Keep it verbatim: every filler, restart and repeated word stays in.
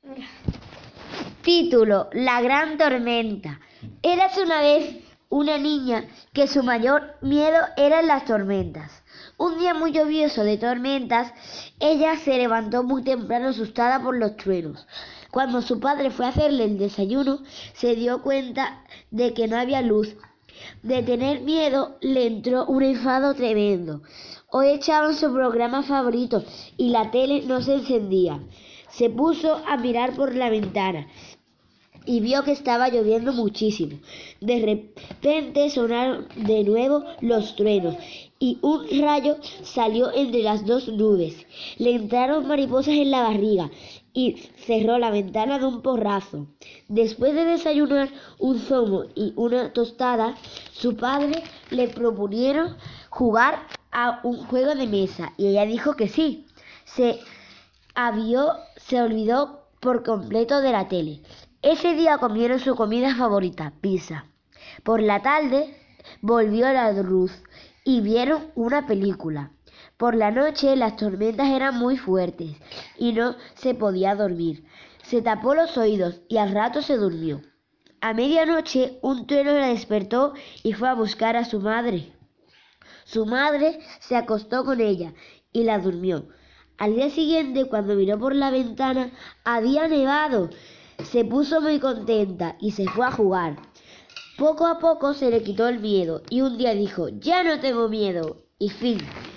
Título: La gran tormenta. Érase una vez una niña que su mayor miedo eran las tormentas. Un día muy lluvioso de tormentas, ella se levantó muy temprano asustada por los truenos. Cuando su padre fue a hacerle el desayuno, se dio cuenta de que no había luz. De tener miedo le entró un enfado tremendo. Hoy echaban su programa favorito y la tele no se encendía. Se puso a mirar por la ventana y vio que estaba lloviendo muchísimo. De repente sonaron de nuevo los truenos y un rayo salió entre las dos nubes. Le entraron mariposas en la barriga y cerró la ventana de un porrazo. Después de desayunar un zumo y una tostada, su padre le propusieron jugar a un juego de mesa y ella dijo que sí. Se, avió, se olvidó por completo de la tele. Ese día comieron su comida favorita, pizza. Por la tarde volvió la luz y vieron una película. Por la noche las tormentas eran muy fuertes y no se podía dormir. Se tapó los oídos y al rato se durmió. A medianoche un trueno la despertó y fue a buscar a su madre. Su madre se acostó con ella y la durmió. Al día siguiente, cuando miró por la ventana, había nevado. Se puso muy contenta y se fue a jugar. Poco a poco se le quitó el miedo y un día dijo: «Ya no tengo miedo». Y fin.